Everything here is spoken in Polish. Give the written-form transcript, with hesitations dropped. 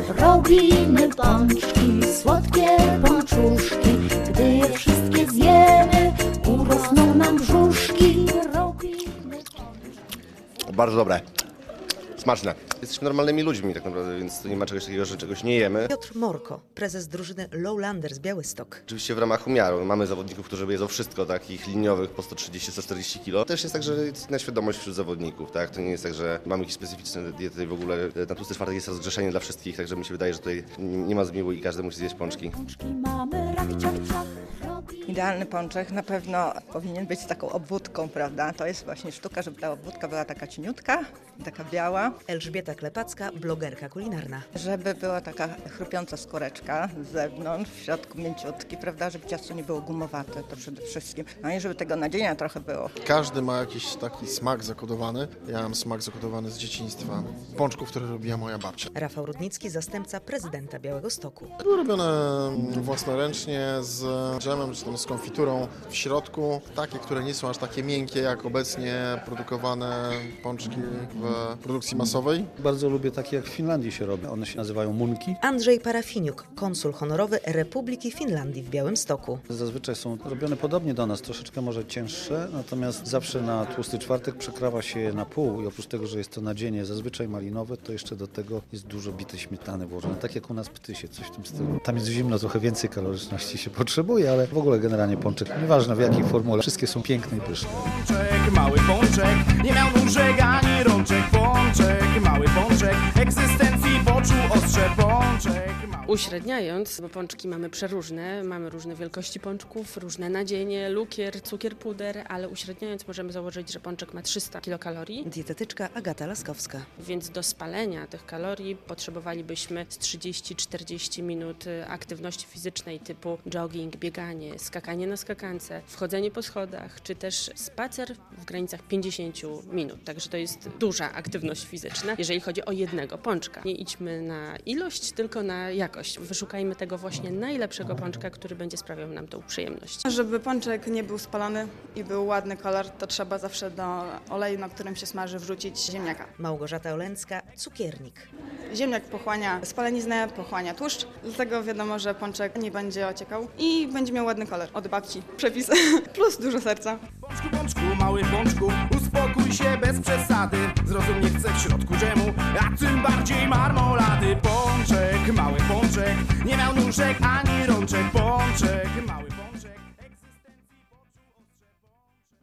Robimy pączki, słodkie pączuszki. Gdy je wszystkie zjemy, urosną nam brzuszki. Robimy pączki. Bardzo dobre. Smaczne. Jesteśmy normalnymi ludźmi tak naprawdę, więc to nie ma czegoś takiego, że czegoś nie jemy. Piotr Morko, prezes drużyny Lowlanders Białystok. Oczywiście w ramach umiaru. Mamy zawodników, którzy jedzą wszystko, takich liniowych po 130-140 kg. Też jest tak, że jest na świadomość wśród zawodników, tak? To nie jest tak, że mamy jakieś specyficzne diety w ogóle. Na tłusty czwartek jest rozgrzeszenie dla wszystkich, także mi się wydaje, że tutaj nie ma zmiłu i każdy musi zjeść pączki. Pączki mamy, rach, ciach, ciach. Idealny pączek na pewno powinien być z taką obwódką, prawda? To jest właśnie sztuka, żeby ta obwódka była taka cieniutka, taka biała. Elżbieta Klepacka, blogerka kulinarna. Żeby była taka chrupiąca skóreczka z zewnątrz, w środku mięciutki, prawda? Żeby ciasto nie było gumowate, to przede wszystkim. No i żeby tego nadzienia trochę było. Każdy ma jakiś taki smak zakodowany. Ja mam smak zakodowany z dzieciństwa. Pączków, które robiła moja babcia. Rafał Rudnicki, zastępca prezydenta Białegostoku. Były robione własnoręcznie z dżemem czy tam z konfiturą w środku. Takie, które nie są aż takie miękkie jak obecnie produkowane pączki w produkcji masowej. Bardzo lubię takie, jak w Finlandii się robi. One się nazywają munki. Andrzej Parafiniuk, konsul honorowy Republiki Finlandii w Białymstoku. Zazwyczaj są robione podobnie do nas, troszeczkę może cięższe, natomiast zawsze na tłusty czwartek przekrawa się je na pół i oprócz tego, że jest to nadzienie zazwyczaj malinowe, to jeszcze do tego jest dużo bitej śmietany włożone, tak jak u nas ptysie, coś w tym stylu. Tam jest zimno, trochę więcej kaloryczności się potrzebuje, ale w ogóle generalnie pączek, nieważne w jakiej formule, wszystkie są piękne i pyszne. Pączek, mały pączek, nie miał nóżek ani rączek. Pączek, mały pączek, egzystencji poczuł ostrze. Pączek, mały... Uśredniając, bo pączki mamy przeróżne, mamy różne wielkości pączków, różne nadzienie, lukier, cukier, puder, ale uśredniając możemy założyć, że pączek ma 300 kilokalorii. Dietetyczka Agata Laskowska. Więc do spalenia tych kalorii potrzebowalibyśmy z 30-40 minut aktywności fizycznej typu jogging, bieganie, skakanie na skakance, wchodzenie po schodach, czy też spacer w granicach 50 minut. Także to jest duża aktywność fizyczna, jeżeli chodzi o jednego pączka. Nie idźmy na ilość, tylko na jakość. Wyszukajmy tego właśnie najlepszego pączka, który będzie sprawiał nam tą przyjemność. Żeby pączek nie był spalony i był ładny kolor, to trzeba zawsze do oleju, na którym się smaży, wrzucić ziemniaka. Małgorzata Olęcka, cukiernik. Ziemniak pochłania spaleniznę, pochłania tłuszcz, dlatego wiadomo, że pączek nie będzie ociekał i będzie miał ładny kolor. Od babci. Przepis. Plus dużo serca. Pączku, pączku, mały pączku, uspokój się bez przesady. Zrozum, nie chcę w środku dżemu, a tym bardziej ma